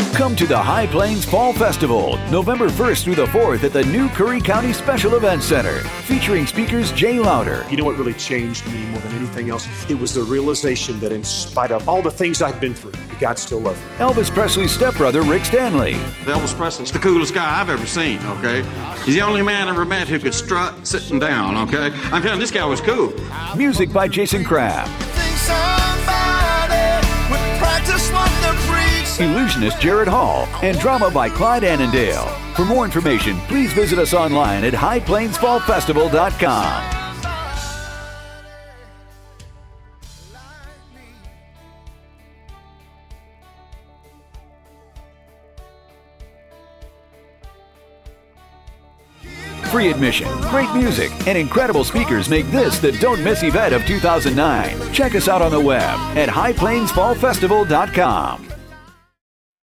Come to the High Plains Fall Festival, November 1st through the 4th at the new Curry County Special Events Center, featuring speakers Jay Louder. You know what really changed me more than anything else? It was the realization that in spite of all the things I'd been through, God still loved me. Elvis Presley's stepbrother, Rick Stanley. Elvis Presley's the coolest guy I've ever seen, okay? He's the only man I ever met who could strut sitting down, okay? I'm telling you, this guy was cool. Music by Jason Crabb. Illusionist Jared Hall, and drama by Clyde Annandale. For more information, please visit us online at highplainsfallfestival.com. Free admission, great music, and incredible speakers make this the Don't Miss event of 2009. Check us out on the web at highplainsfallfestival.com.